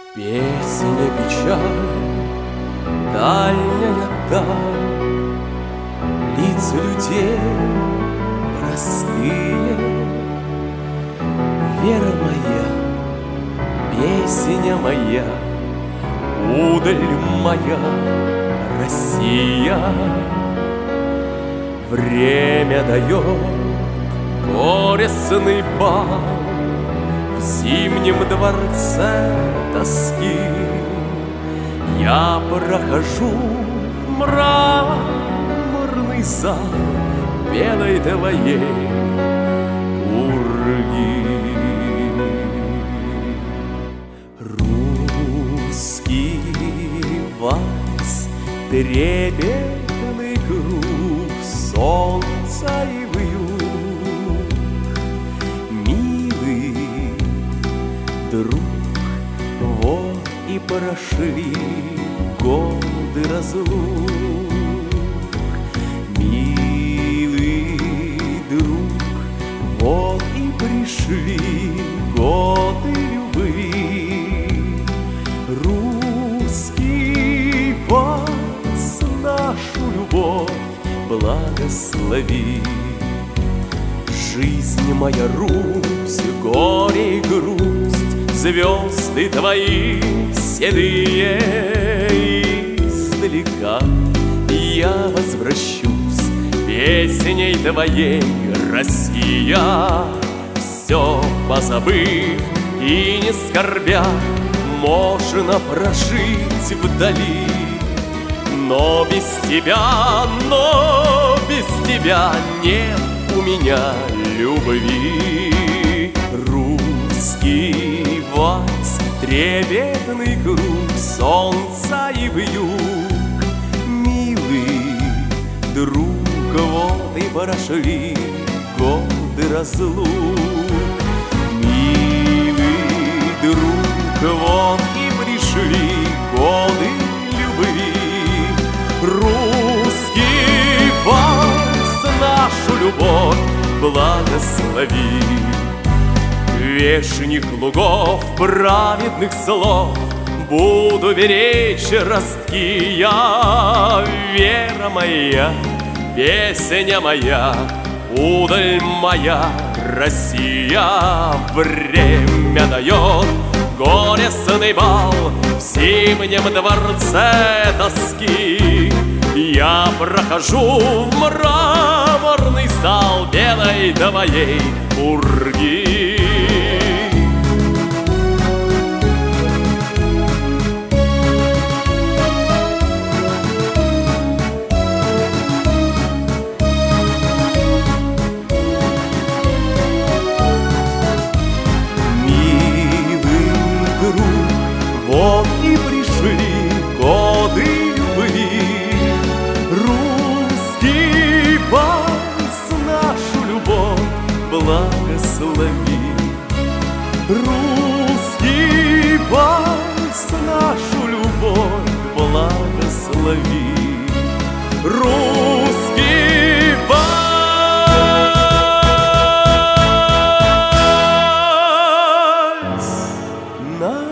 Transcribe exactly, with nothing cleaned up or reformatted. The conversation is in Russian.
Песня печаль, дальняя даль, лица людей простые. Вера моя, песня моя, удаль моя, Россия. Время дает горестный бал в зимнем дворце тоски. Я прохожу в мраморный зал белой твоей пурги. Русский вальс, трепетный круг солнца и вьюг. Милый друг, вот и прошли годы разлук. Милый друг, вот и пришли годы любви. Русский вальс, нашу любовь благослови. Жизнь моя, Русь, горе и грусть, звезды твои седые. Издалека я возвращусь песней твоей, Россия. Все позабыв и не скорбя, можно прожить вдали. Но без тебя, но без тебя нет у меня любви. Русский вальс, трепетный круг солнца и вьюг. Милый друг, вот и прошли годы разлук. Милый друг, вот и пришли годы любви. Русский вальс, нашу любовь благослови. Вешних лугов, праведных слов буду беречь ростки я. Вера моя, песня моя, удаль моя, Россия. Время дает горестный бал в зимнем дворце тоски. Я прохожу в мраморный зал белой твоей пурги. Вот и пришли годы любви. Русский вальс, нашу любовь благослови. Русский вальс, нашу любовь благослови. Русский вальс,